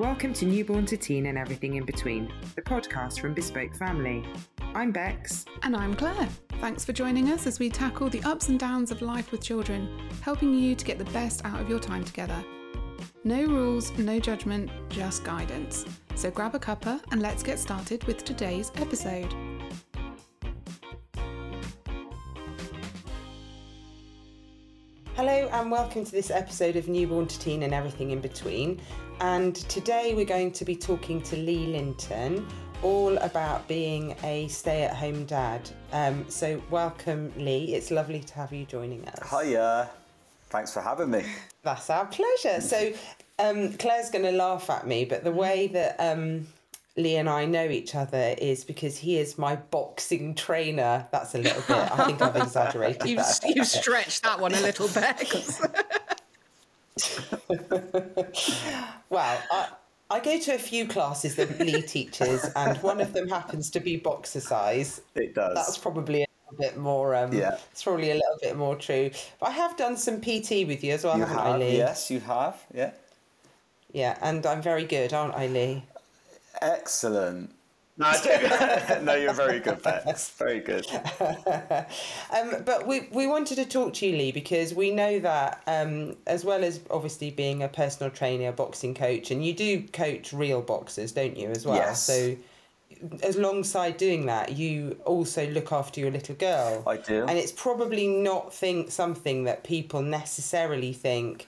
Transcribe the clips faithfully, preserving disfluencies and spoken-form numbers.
Welcome to Newborn to Teen and Everything in Between, the podcast from Bespoke Family. I'm Bex. And I'm Claire. Thanks for joining us as we tackle the ups and downs of life with children, helping you to get the best out of your time together. No rules, no judgment, just guidance. So grab a cuppa and let's get started with today's episode. Hello and welcome to this episode of Newborn to Teen and Everything in Between. And today we're going to be talking to Lee Linton all about being a stay-at-home dad. Um, so welcome, Lee. It's lovely to have you joining us. Hiya. Thanks for having me. That's our pleasure. So um, Claire's going to laugh at me, but the way that um, Lee and I know each other is because he is my boxing trainer. That's a little bit, I think I've exaggerated you've, that. You've stretched that one a little, Bex. Well, I, I go to a few classes that Lee teaches, and one of them happens to be boxercise. It does. That's probably a little bit more, um, yeah. It's probably a little bit more true. But I have done some P T with you as well, you haven't have, I, Lee? Yes, you have, yeah. Yeah, and I'm very good, aren't I, Lee? Excellent. No, I no, you're very good, Bex. Very good. um, but we, we wanted to talk to you, Lee, because we know that um, as well as obviously being a personal trainer, a boxing coach, and you do coach real boxers, don't you, as well? Yes. So alongside doing that, you also look after your little girl. I do. And it's probably not think something that people necessarily think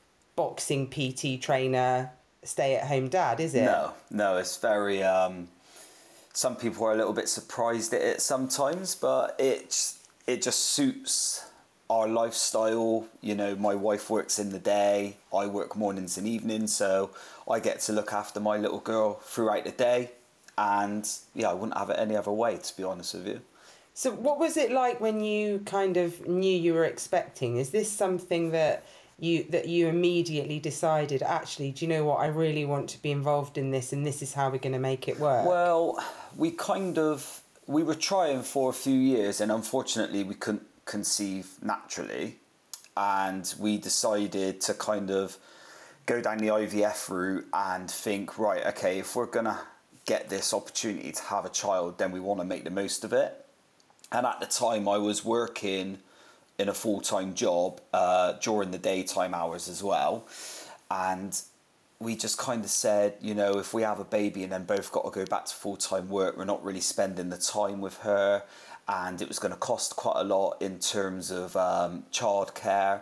boxing P T trainer, stay-at-home dad, is it? No, no, it's very... Um, some people are a little bit surprised at it sometimes, but it, it just suits our lifestyle. You know, my wife works in the day, I work mornings and evenings, so I get to look after my little girl throughout the day. And yeah, I wouldn't have it any other way, to be honest with you. So what was it like when you kind of knew you were expecting? Is this something that you that you immediately decided, actually, do you know what, I really want to be involved in this and this is how we're going to make it work? Well, we kind of, we were trying for a few years and unfortunately we couldn't conceive naturally. And we decided to kind of go down the I V F route and think, right, okay, if we're going to get this opportunity to have a child, then we want to make the most of it. And at the time I was working in a full-time job uh, during the daytime hours as well. And we just kind of said, you know, if we have a baby and then both got to go back to full-time work, we're not really spending the time with her. And it was going to cost quite a lot in terms of um, childcare.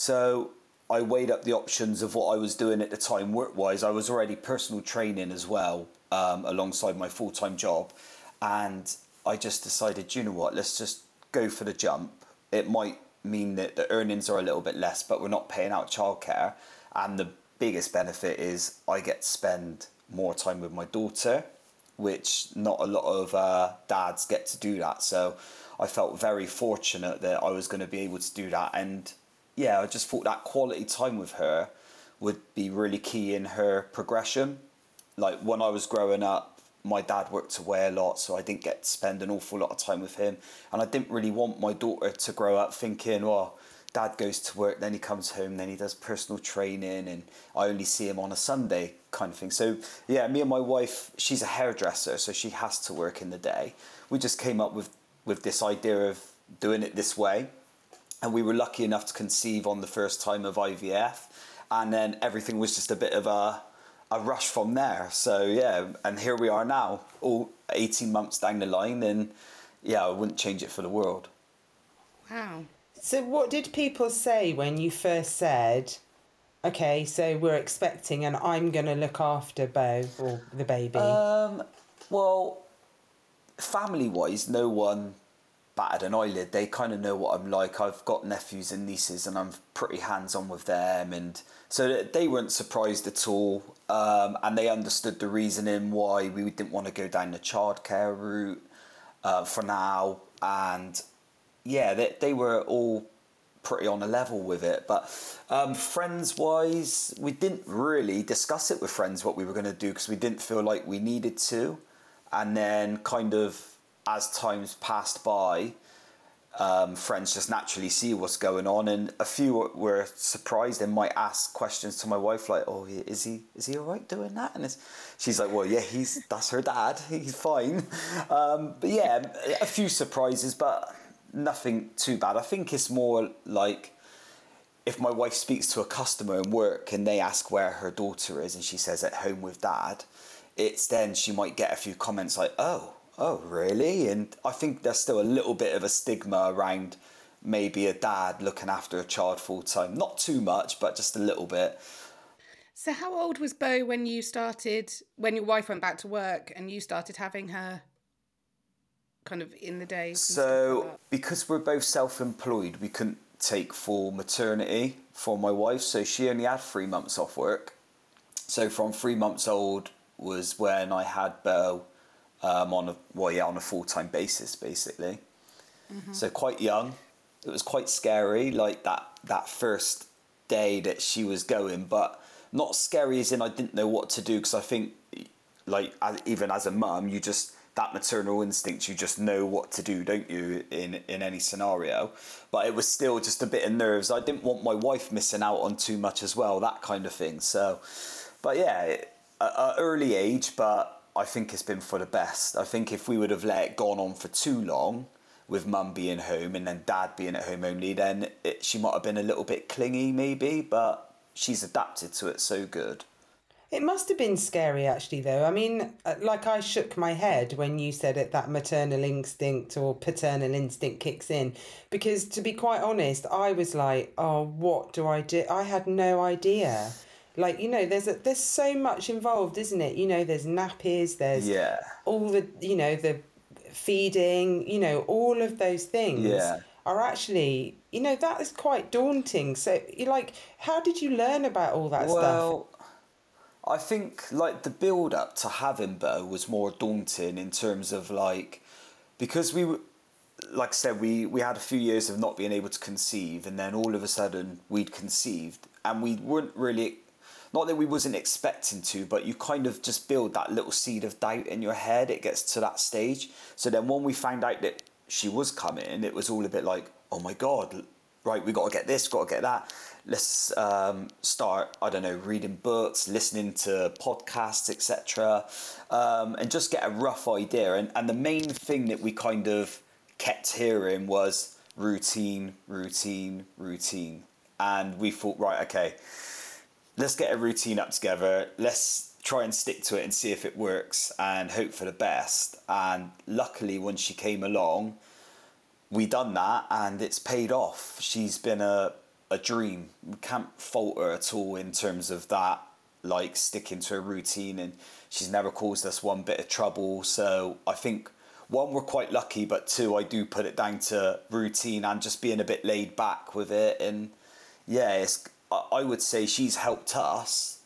So I weighed up the options of what I was doing at the time work-wise. I was already personal training as well, um, alongside my full-time job. And I just decided, you know what, let's just go for the jump. It might mean that the earnings are a little bit less, but we're not paying out childcare. And the biggest benefit is I get to spend more time with my daughter, which not a lot of uh, dads get to do that. So I felt very fortunate that I was going to be able to do that. And yeah, I just thought that quality time with her would be really key in her progression. Like when I was growing up, my dad worked away a lot, so I didn't get to spend an awful lot of time with him. And I didn't really want my daughter to grow up thinking, well, dad goes to work, then he comes home, then he does personal training, and I only see him on a Sunday kind of thing. So yeah, me and my wife, she's a hairdresser, so she has to work in the day. We just came up with, with this idea of doing it this way. And we were lucky enough to conceive on the first time of I V F. And then everything was just a bit of a... a rush from there. So yeah, and here we are now, all eighteen months down the line, and yeah, I wouldn't change it for the world. Wow. So what did people say when you first said, okay, so we're expecting and I'm going to look after Bo or the baby? Um, well, family-wise, no one batted an eyelid. They kind of know what I'm like. I've got nephews and nieces and I'm pretty hands-on with them, and so they weren't surprised at all. Um, and they understood the reasoning why we didn't want to go down the childcare route uh, for now. And yeah, they, they were all pretty on a level with it. But um, friends-wise, we didn't really discuss it with friends what we were going to do because we didn't feel like we needed to. And then kind of as times passed by, um, friends just naturally see what's going on, and a few were surprised and might ask questions to my wife like, "Oh, is he is he all right doing that?" And it's, she's like, "Well, yeah, he's that's her dad. He's fine." Um, but yeah, a few surprises, but nothing too bad. I think it's more like if my wife speaks to a customer in work and they ask where her daughter is and she says at home with dad, it's then she might get a few comments like, "Oh." Oh, really? And I think there's still a little bit of a stigma around maybe a dad looking after a child full time. Not too much, but just a little bit. So how old was Bo when you started, when your wife went back to work and you started having her kind of in the day? So like because we're both self-employed, we couldn't take full maternity for my wife. So she only had three months off work. So from three months old was when I had Bo. Um, on a well, yeah, on a full time basis, basically. Mm-hmm. So quite young. It was quite scary, like that that first day that she was going, but not scary as in I didn't know what to do, because I think, like as, even as a mum, you just that maternal instinct, you just know what to do, don't you, in in any scenario. But it was still just a bit of nerves. I didn't want my wife missing out on too much as well, that kind of thing. So, but yeah, at an early age, but I think it's been for the best. I think if we would have let it gone on for too long, with mum being home and then dad being at home only, then it, she might have been a little bit clingy maybe, but she's adapted to it so good. It must have been scary actually though. I mean, like I shook my head when you said it, that maternal instinct or paternal instinct kicks in, because to be quite honest, I was like, oh, what do I do? I had no idea. Like, you know, there's a, there's so much involved, isn't it? You know, there's nappies, there's yeah. all the, you know, the feeding, you know, all of those things yeah. are actually, you know, that is quite daunting. So, you're like, how did you learn about all that well, stuff? Well, I think, like, the build-up to having Bo was more daunting in terms of, like, because we were, like I said, we, we had a few years of not being able to conceive, and then all of a sudden we'd conceived, and we weren't really... Not that we wasn't expecting to, but you kind of just build that little seed of doubt in your head. It gets to that stage. So then when we found out that she was coming, it was all a bit like, oh my God, right, we got to get this, got to get that. Let's um, start, I don't know, reading books, listening to podcasts, et cetera, um, and just get a rough idea. And, and the main thing that we kind of kept hearing was routine, routine, routine. And we thought, right, okay, let's get a routine up together. Let's try and stick to it and see if it works and hope for the best. And luckily, when she came along, we done that and it's paid off. She's been a, a dream. We can't fault her at all in terms of that, like sticking to a routine, and she's never caused us one bit of trouble. So I think, one, we're quite lucky, but two, I do put it down to routine and just being a bit laid back with it. And yeah, it's... I would say she's helped us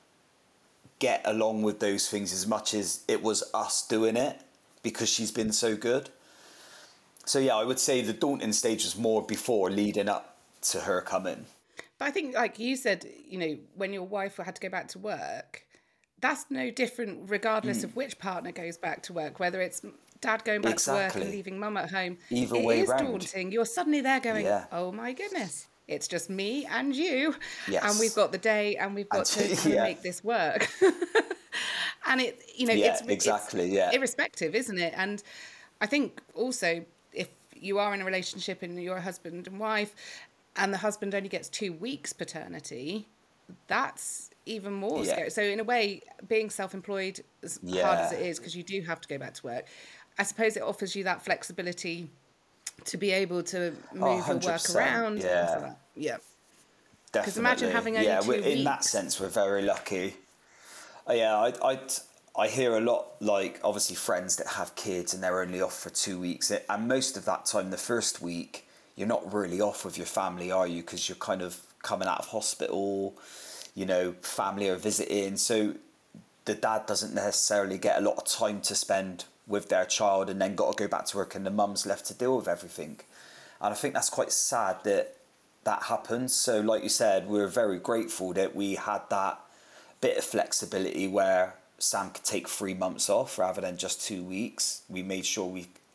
get along with those things as much as it was us doing it, because she's been so good. So yeah, I would say the daunting stage was more before, leading up to her coming. But I think, like you said, you know, when your wife had to go back to work, that's no different regardless mm. of which partner goes back to work, whether it's dad going back exactly. to work and leaving mum at home. Either it way is round. daunting. You're suddenly there going, yeah. oh my goodness. It's just me and you, yes. and we've got the day, and we've got and, to kind yeah. of make this work. And it, you know, yeah, it's exactly, it's yeah, irrespective, isn't it? And I think also, if you are in a relationship and you're a husband and wife, and the husband only gets two weeks paternity, that's even more yeah. scary. So in a way, being self-employed, as yeah. hard as it is, because you do have to go back to work, I suppose it offers you that flexibility to be able to move oh, your work around. Yeah, and like yeah. Because imagine having only yeah, two in weeks. that sense, we're very lucky. Uh, yeah, I, I, I hear a lot, like, obviously friends that have kids and they're only off for two weeks. And most of that time, the first week, you're not really off with your family, are you? Because you're kind of coming out of hospital, you know, family are visiting. So the dad doesn't necessarily get a lot of time to spend with their child, and then got to go back to work, and the mum's left to deal with everything. And I think that's quite sad that that happens. So like you said, we're very grateful that we had that bit of flexibility where Sam could take three months off rather than just two weeks. We made sure we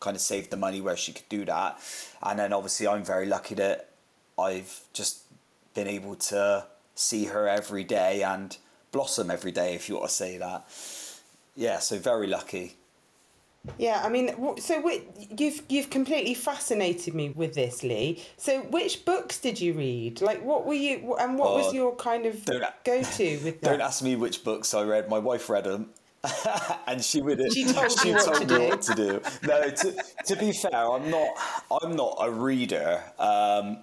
kind of saved the money where she could do that. And then obviously I'm very lucky that I've just been able to see her every day and blossom every day, if you want to say that. Yeah, so very lucky. Yeah, I mean, w- so whi- you've you've completely fascinated me with this, Lee. So, which books did you read? Like, what were you, and what was Oh, your kind of don't go-to with don't that? ask me which books I read. My wife read them. And she would She told she you what told to me do. what to do. No, to, to be fair, I'm not I'm not a reader. Um,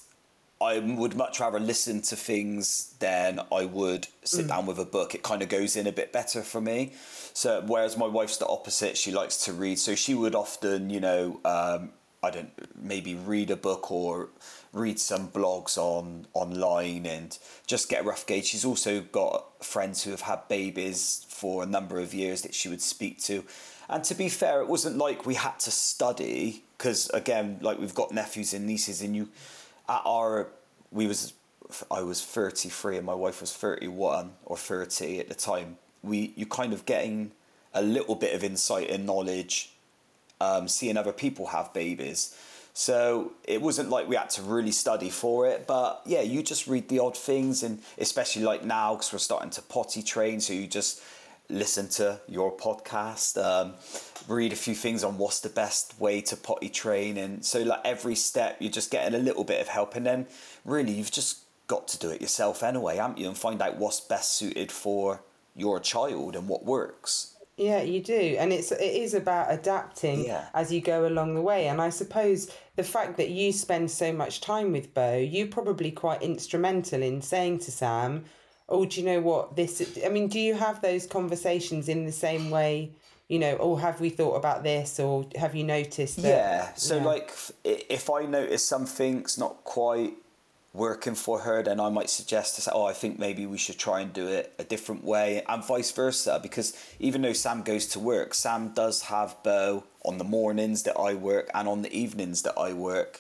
I would much rather listen to things than I would sit down with a book. It kind of goes in a bit better for me. So whereas my wife's the opposite, she likes to read. So she would often, you know, um, I don't maybe read a book or read some blogs on online and just get a rough gauge. She's also got friends who have had babies for a number of years that she would speak to. And to be fair, it wasn't like we had to study because, again, like we've got nephews and nieces and you... At our, we was, I was thirty-three and my wife was thirty-one or thirty at the time. We, you kind of getting a little bit of insight and knowledge, um, seeing other people have babies. So it wasn't like we had to really study for it, but yeah, you just read the odd things, and especially like now because we're starting to potty train, so you just listen to your podcast, um, read a few things on what's the best way to potty train, and so like every step you're just getting a little bit of help, and then really you've just got to do it yourself anyway, haven't you, and find out what's best suited for your child and what works. Yeah, you do. And it's it is about adapting Yeah. as you go along the way. And I suppose the fact that you spend so much time with Bo, you're probably quite instrumental in saying to Sam, oh, do you know what this I mean, do you have those conversations in the same way, you know, oh, have we thought about this, or have you noticed that? Yeah, so Yeah. like i- if I notice something's not quite working for her, then I might suggest to say, oh, I think maybe we should try and do it a different way, and vice versa, because even though Sam goes to work, Sam does have Bo on the mornings that I work and on the evenings that I work.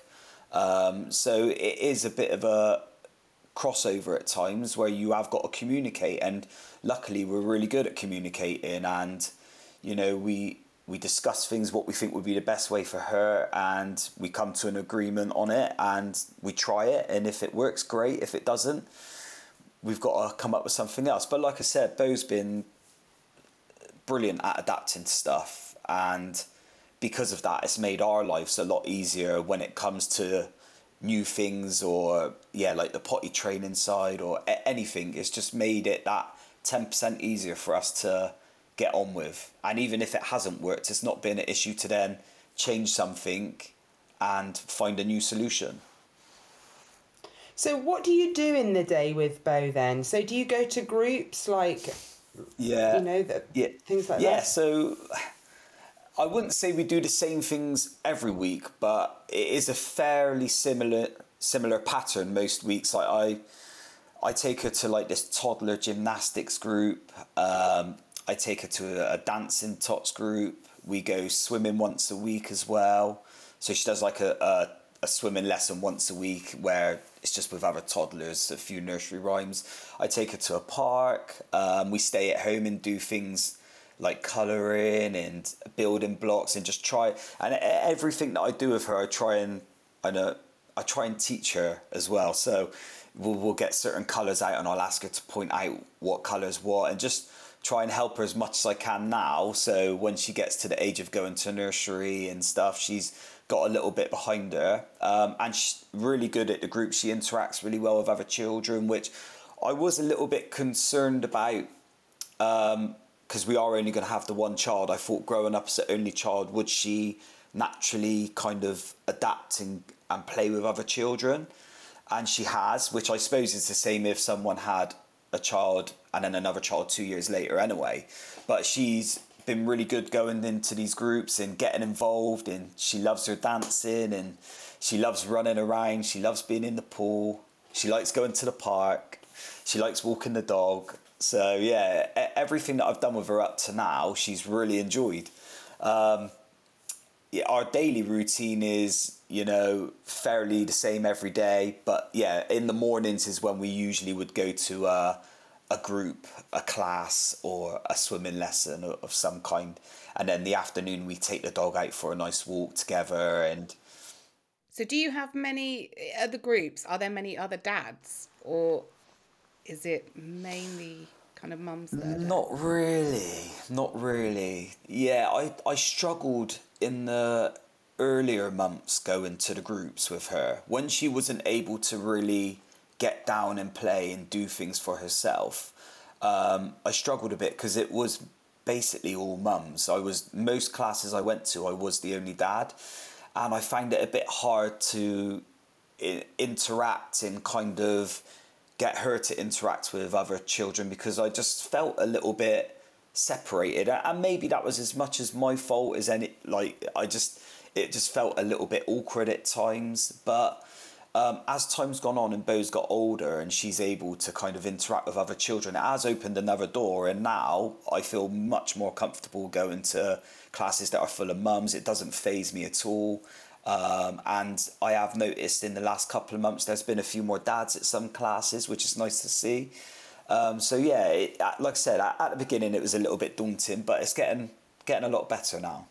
Um, so it is a bit of a crossover at times where you have got to communicate, and luckily we're really good at communicating, and you know we we discuss things what we think would be the best way for her, and we come to an agreement on it, and we try it, and if it works, great. If it doesn't, we've got to come up with something else. But like I said, Bo's been brilliant at adapting to stuff, and because of that it's made our lives a lot easier when it comes to new things, or yeah, like the potty training side or a- anything. It's just made it that ten percent easier for us to get on with, and even if it hasn't worked, it's not been an issue to then change something and find a new solution. So what do you do in the day with Bo then? So do you go to groups like, Yeah, you know, that yeah, things like yeah. that? So I wouldn't say we do the same things every week, but it is a fairly similar similar pattern most weeks. Like I, I take her to like this toddler gymnastics group. Um, I take her to a, a dancing tots group. We go swimming once a week as well. So she does like a, a, a swimming lesson once a week where it's just with other toddlers, a few nursery rhymes. I take her to a park. Um, we stay at home and do things like colouring and building blocks, and just try, and everything that I do with her I try and I know I try and teach her as well. So we'll, we'll get certain colours out and I'll ask her to point out what colours what, and just try and help her as much as I can now, so when she gets to the age of going to nursery and stuff, she's got a little bit behind her. Um, and she's really good at the group. She interacts really well with other children, which I was a little bit concerned about, um, because we are only going to have the one child. I thought growing up as the only child, would she naturally kind of adapt and, and play with other children? And she has, which I suppose is the same if someone had a child and then another child two years later anyway. But she's been really good going into these groups and getting involved, and she loves her dancing, and she loves running around, she loves being in the pool, she likes going to the park, she likes walking the dog. So yeah, everything that I've done with her up to now, she's really enjoyed. Um, yeah, our daily routine is, you know, fairly the same every day. But yeah, in the mornings is when we usually would go to uh, a group, a class, or a swimming lesson of, of some kind. And then the afternoon, we take the dog out for a nice walk together. And So do you have many other groups? Are there many other dads? Or is it mainly kind of mums that are not dads? really, not really. Yeah, I, I struggled in the earlier months going to the groups with her. When she wasn't able to really get down and play and do things for herself, um, I struggled a bit because it was basically all mums. I was, most classes I went to, I was the only dad. And I found it a bit hard to I- interact and kind of get her to interact with other children because I just felt a little bit separated. And maybe that was as much as my fault as any, like, I just, it just felt a little bit awkward at times. But um, as time's gone on and Bo's got older and she's able to kind of interact with other children, it has opened another door. And now I feel much more comfortable going to classes that are full of mums. It doesn't faze me at all. Um, and I have noticed in the last couple of months there's been a few more dads at some classes, which is nice to see. Um, so yeah, it, like I said, at, at the beginning it was a little bit daunting, but it's getting getting a lot better now.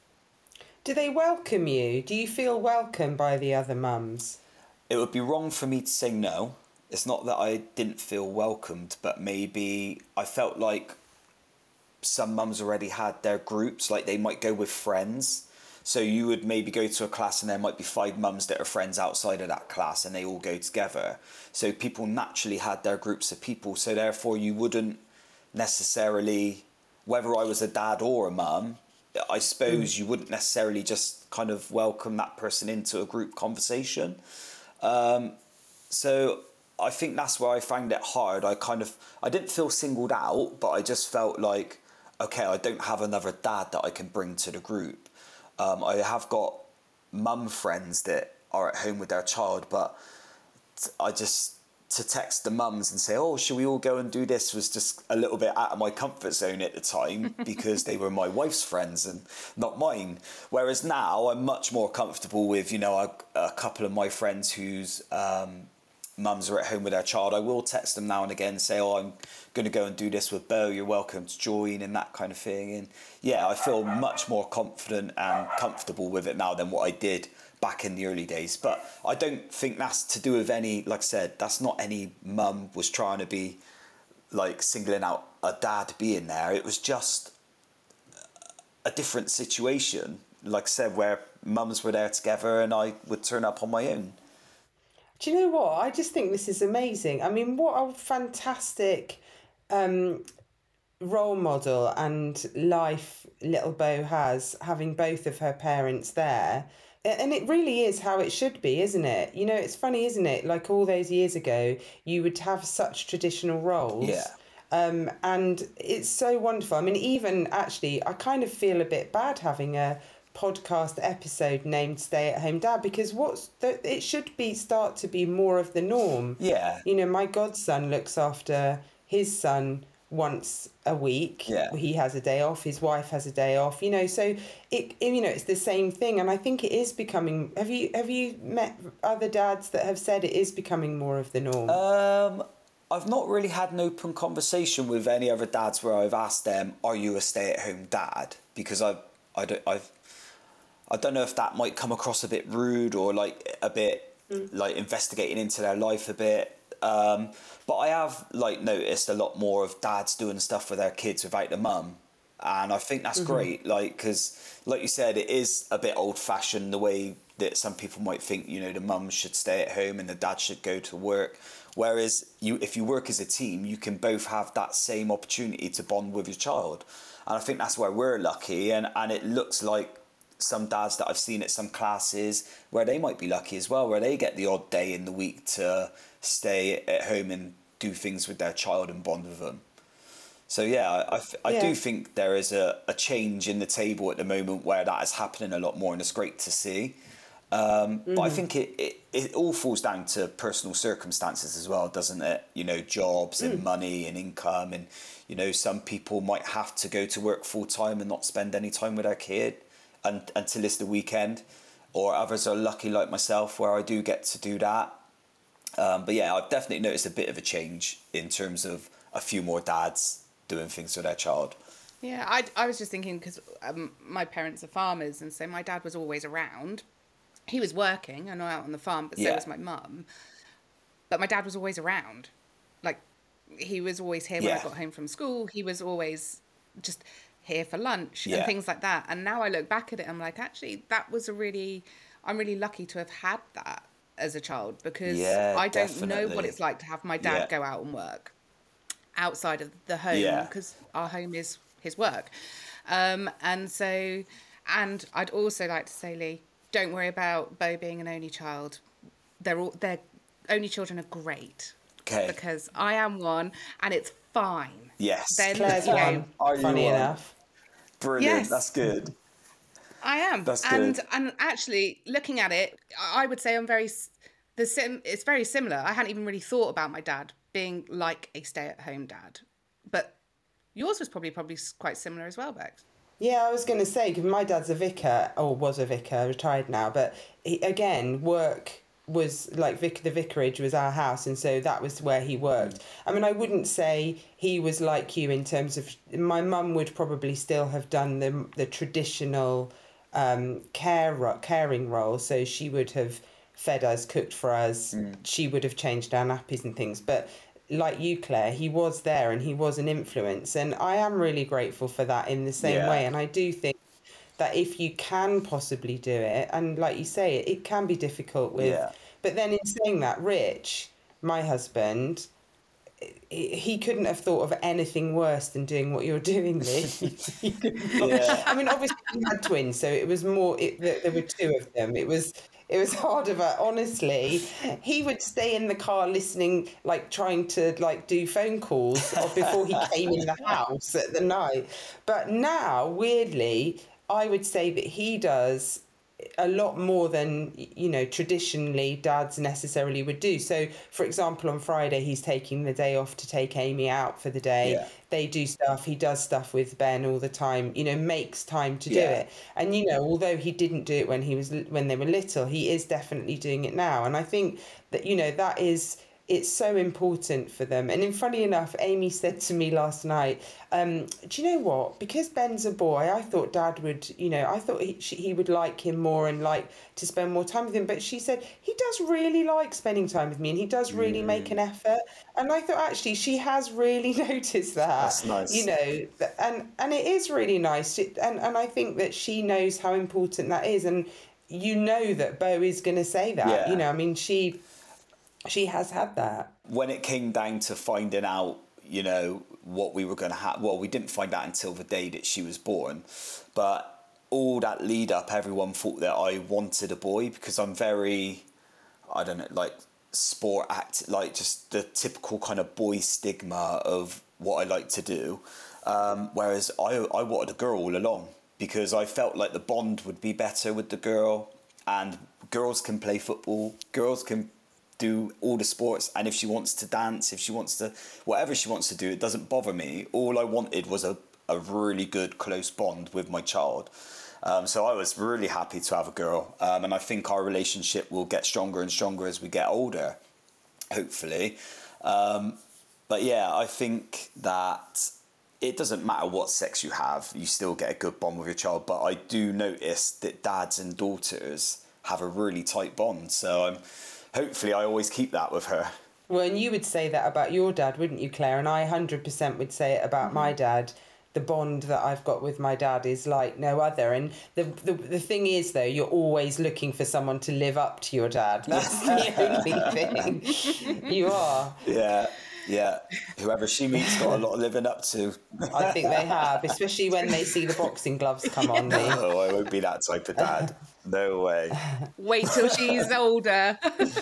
Do they welcome you? Do you feel welcomed by the other mums? It would be wrong for me to say no. It's not that I didn't feel welcomed, but maybe I felt like some mums already had their groups, like they might go with friends. So you would maybe go to a class and there might be five mums that are friends outside of that class and they all go together. So people naturally had their groups of people. So therefore you wouldn't necessarily, whether I was a dad or a mum, I suppose mm. you wouldn't necessarily just kind of welcome that person into a group conversation. Um, so I think that's where I found it hard. I kind of, I didn't feel singled out, but I just felt like, okay, I don't have another dad that I can bring to the group. Um, I have got mum friends that are at home with their child, but I just, to text the mums and say, oh, should we all go and do this, was just a little bit out of my comfort zone at the time because they were my wife's friends and not mine. Whereas now I'm much more comfortable with, you know, a, a couple of my friends whose um, mums are at home with their child. I will text them now and again and say, oh, I'm going to go and do this with Bo, you're welcome to join, and that kind of thing. And yeah, I feel much more confident and comfortable with it now than what I did back in the early days. But I don't think that's to do with any, like I said, that's not any mum was trying to be like singling out a dad being there. It was just a different situation, like I said, where mums were there together and I would turn up on my own. Do you know what? I just think this is amazing. I mean, what a fantastic um, role model and life little Bo has, having both of her parents there. And it really is how it should be, isn't it? You know, it's funny, isn't it? Like all those years ago, you would have such traditional roles. Yeah. Um, and it's so wonderful. I mean, even actually, I kind of feel a bit bad having a podcast episode named Stay at Home Dad, because what's the, it should be start to be more of the norm. Yeah. You know, my godson looks after his son once a week. Yeah. He has a day off, his wife has a day off, you know, so it, you know, it's the same thing. And I think it is becoming, have you have you met other dads that have said it is becoming more of the norm? Um, I've not really had an open conversation with any other dads where I've asked them, are you a stay-at-home dad? Because I've, I don't, I've, I don't know if that might come across a bit rude or like a bit mm. like investigating into their life a bit. Um, but I have like noticed a lot more of dads doing stuff with their kids without the mum, and I think that's mm-hmm. great. Like, because like you said, it is a bit old-fashioned the way that some people might think. You know, the mum should stay at home and the dad should go to work. Whereas you, if you work as a team, you can both have that same opportunity to bond with your child, and I think that's where we're lucky. And and it looks like some dads that I've seen at some classes where they might be lucky as well, where they get the odd day in the week to stay at home and do things with their child and bond with them. So yeah, I, I, yeah. I do think there is a, a change in the table at the moment where that is happening a lot more, and it's great to see. Um, mm-hmm. But I think it, it, it all falls down to personal circumstances as well, doesn't it? You know, jobs and mm. money and income, and, you know, some people might have to go to work full time and not spend any time with their kid and, until it's the weekend, or others are lucky like myself where I do get to do that. Um, but yeah, I've definitely noticed a bit of a change in terms of a few more dads doing things with their child. Yeah, I, I was just thinking because um, my parents are farmers, and so my dad was always around. He was working, I know, out on the farm, but so Yeah. was my mum. But my dad was always around. Like, he was always here when Yeah. I got home from school. He was always just here for lunch Yeah. and things like that. And now I look back at it, I'm like, actually, that was a really, I'm really lucky to have had that as a child, because Yeah, I don't know what definitely. it's like to have my dad Yeah. go out and work outside of the home, Yeah. because our home is his work. Um, and so, and I'd also like to say, Lee, don't worry about Bo being an only child. They're all, they're, only children are great. Okay. Because I am one, and it's fine. Yes. Then, Claire's you know, one, Are you funny one? enough. Brilliant. Yes. That's good. I am. That's and good. and actually, looking at it, I would say I'm very s- the sim. It's very similar. I hadn't even really thought about my dad being like a stay-at-home dad, but yours was probably probably s- quite similar as well, Bex. Yeah, I was going to say, because my dad's a vicar, or was a vicar, retired now, but he, again, work was like vic- the vicarage was our house, and so that was where he worked. I mean, I wouldn't say he was like you in terms of, my mum would probably still have done the the traditional um, care ro- caring role, so she would have fed us, cooked for us, she would have changed our nappies and things, but like you, Claire, he was there and he was an influence, and I am really grateful for that in the same Yeah. way. And I do think that if you can possibly do it, and like you say, it, it can be difficult with, Yeah. but then in saying that, Rich, my husband, he he couldn't have thought of anything worse than doing what you're doing, Lee. He couldn't have- Yeah. I mean, obviously we had twins, so it was more. It, there there were two of them. It was it was harder, but honestly, he would stay in the car listening, like trying to like do phone calls or before he came in the house at the night. But now, weirdly, I would say that he does a lot more than, you know, traditionally dads necessarily would do. So for example, on Friday he's taking the day off to take Amy out for the day. Yeah. They do stuff, he does stuff with Ben all the time, you know, makes time to do Yeah. it. And you know, although he didn't do it when he was when they were little, he is definitely doing it now. And I think that, you know, that is, it's so important for them. And then funny enough, Amy said to me last night, um, do you know what? Because Ben's a boy, I thought Dad would, you know, I thought he, she, he would like him more and like to spend more time with him. But she said, he does really like spending time with me and he does really make an effort. And I thought actually she has really noticed that. That's nice. You know, th- and, and it is really nice. It, and, and I think that she knows how important that is. And you know that Bo is going to say that. Yeah. You know, I mean, she... She has had that. When it came down to finding out, you know, what we were going to have, well, we didn't find out until the day that she was born, but all that lead up, everyone thought that I wanted a boy because I'm very, I don't know, like sport act, like just the typical kind of boy stigma of what I like to do. Um, whereas I, I wanted a girl all along because I felt like the bond would be better with the girl, and girls can play football, girls can do all the sports, and if she wants to dance, if she wants to, whatever she wants to do, it doesn't bother me. All I wanted was a, a really good close bond with my child. Um, so I was really happy to have a girl, um, and I think our relationship will get stronger and stronger as we get older, hopefully. Um, but yeah, I think that it doesn't matter what sex you have, you still get a good bond with your child. But I do notice that dads and daughters have a really tight bond, so I'm hopefully I always keep that with her. Well, and you would say that about your dad, wouldn't you, Claire? And I one hundred percent would say it about mm-hmm. my dad. The bond that I've got with my dad is like no other. And the, the the thing is, though, you're always looking for someone to live up to your dad. That's the only thing. You are. Yeah, yeah. Whoever she meets got a lot of living up to. I think they have, especially when they see the boxing gloves come on me. No, I won't be that type of dad. No way. Wait till she's older.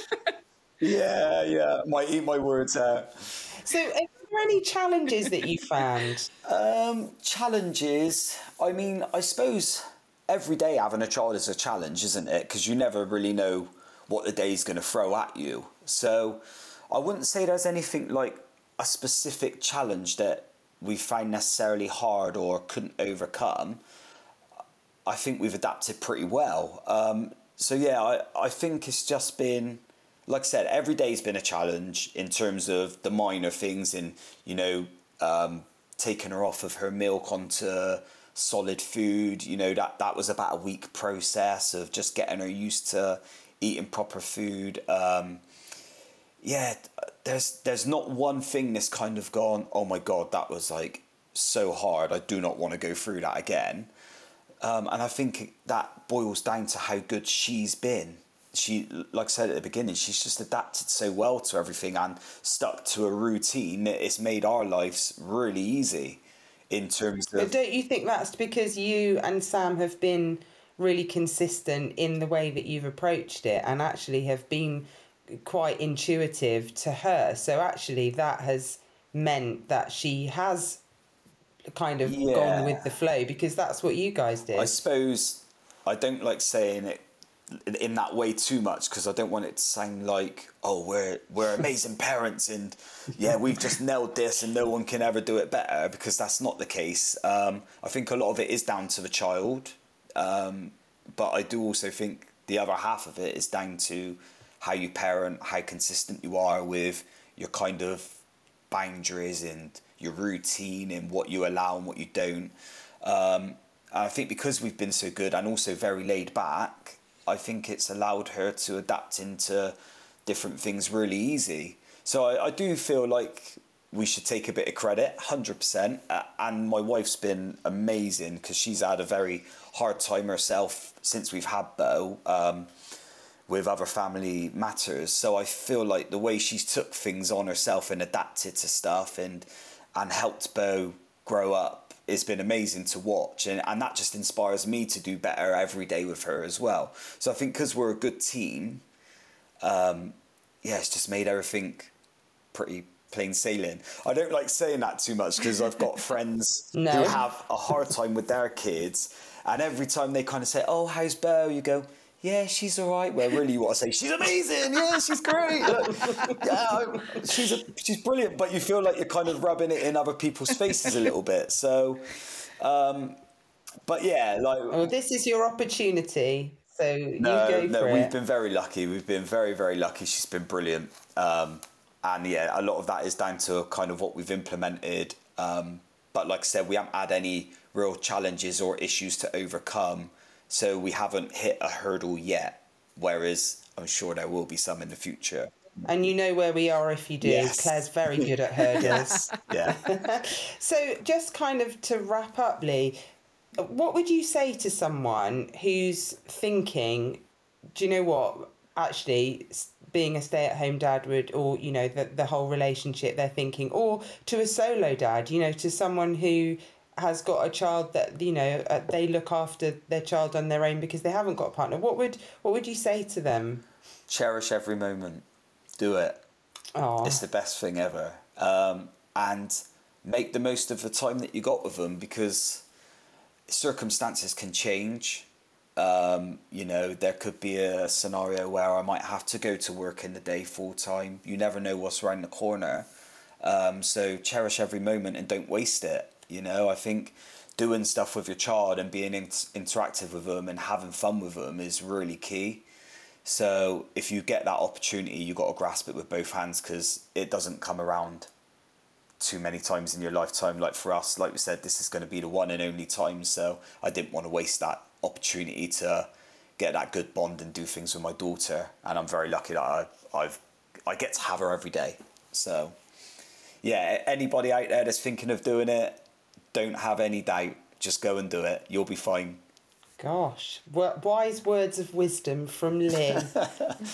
Yeah, yeah. Might eat my words out. So, are there any challenges that you found? Um, challenges. I mean, I suppose every day having a child is a challenge, isn't it? Because you never really know what the day's going to throw at you. So, I wouldn't say there's anything like a specific challenge that we found necessarily hard or couldn't overcome. I think we've adapted pretty well. Um, so yeah, I, I think it's just been like I said, every day's been a challenge in terms of the minor things, and you know, um, taking her off of her milk onto solid food. You know, that that was about a week process of just getting her used to eating proper food. Um, yeah, there's there's not one thing that's kind of gone, oh my God, that was like so hard. I do not want to go through that again. Um, and I think that boils down to how good she's been. She, like I said at the beginning, she's just adapted so well to everything and stuck to a routine. It's made our lives really easy in terms of... But don't you think that's because you and Sam have been really consistent in the way that you've approached it and actually have been quite intuitive to her? So actually that has meant that she has kind of Yeah. gone with the flow, because that's what you guys did. I suppose I don't like saying it in that way too much, because I don't want it to sound like, oh, we're we're amazing parents and yeah, we've just nailed this and no one can ever do it better, because that's not the case. Um, I think a lot of it is down to the child, um, but I do also think the other half of it is down to how you parent, how consistent you are with your kind of boundaries and your routine and what you allow and what you don't. Um, I think because we've been so good and also very laid back, I think it's allowed her to adapt into different things really easy. So I, I do feel like we should take a bit of credit, one hundred percent. Uh, and my wife's been amazing because she's had a very hard time herself since we've had Bo, um, with other family matters. So I feel like the way she's took things on herself and adapted to stuff and and helped Bo grow up has been amazing to watch, and, and that just inspires me to do better every day with her as well. So I think because we're a good team, um, yeah, it's just made everything pretty plain sailing. I don't like saying that too much because I've got friends No. who have a hard time with their kids, and every time they kind of say, oh, how's Bo? You go, yeah, she's all right. Well, really, you want to say, she's amazing. Yeah, she's great. Look, yeah, she's a, she's brilliant. But you feel like you're kind of rubbing it in other people's faces a little bit. So, um, but yeah, like. Well, this is your opportunity. So No, you go no, for we've it. been very lucky. We've been very, very lucky. She's been brilliant. Um, and yeah, a lot of that is down to kind of what we've implemented. Um, but like I said, we haven't had any real challenges or issues to overcome. So we haven't hit a hurdle yet, whereas I'm sure there will be some in the future. And you know where we are if you do. Yes. Claire's very good at hurdles. Yes, yeah. So just kind of to wrap up, Lee, what would you say to someone who's thinking, do you know what, actually being a stay-at-home dad would, or, you know, the, the whole relationship they're thinking, or to a solo dad, you know, to someone who has got a child that, you know, uh, they look after their child on their own because they haven't got a partner. What would what would you say to them? Cherish every moment. Do it. Oh, It's the best thing ever. Um, and make the most of the time that you got with them, because circumstances can change. Um, you know, there could be a scenario where I might have to go to work in the day full time. You never know what's around the corner. Um, so cherish every moment and don't waste it. You know, I think doing stuff with your child and being in- interactive with them and having fun with them is really key. So if you get that opportunity, you got to grasp it with both hands, because it doesn't come around too many times in your lifetime. Like for us, like we said, this is going to be the one and only time. So I didn't want to waste that opportunity to get that good bond and do things with my daughter. And I'm very lucky that I, I've I get to have her every day. So yeah, anybody out there that's thinking of doing it, don't have any doubt. Just go and do it. You'll be fine. gosh, w- wise words of wisdom from Lee. uh,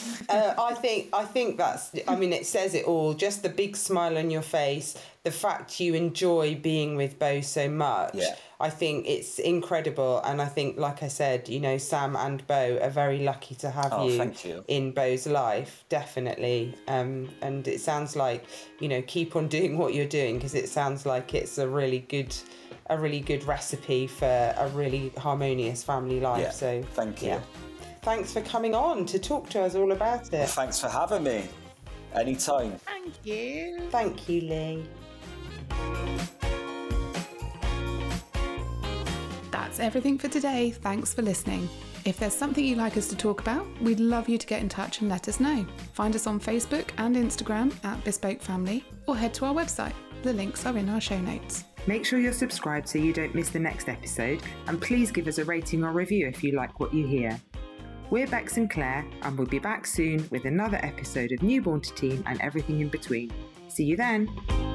I think I think that's, I mean, it says it all. Just the big smile on your face, the fact you enjoy being with Bo so much. Yeah. I think it's incredible. And I think, like I said, you know, Sam and Bo are very lucky to have Oh, you, thank you. in Bo's life, definitely. Um, and it sounds like, you know, keep on doing what you're doing, because it sounds like it's a really good, a really good recipe for a really harmonious family life. Yeah, So thank you. yeah. Thanks for coming on to talk to us all about it. Thanks for having me. Anytime. Thank you. Thank you, Lee. That's everything for today. Thanks for listening. If there's something you'd like us to talk about, we'd love you to get in touch and let us know. Find us on Facebook and Instagram at Bespoke Family, or head to our website. The links are in our show notes. Make sure you're subscribed so you don't miss the next episode, and please give us a rating or review if you like what you hear. We're Bex and Claire, and we'll be back soon with another episode of Newborn to Teen and everything in between. See you then.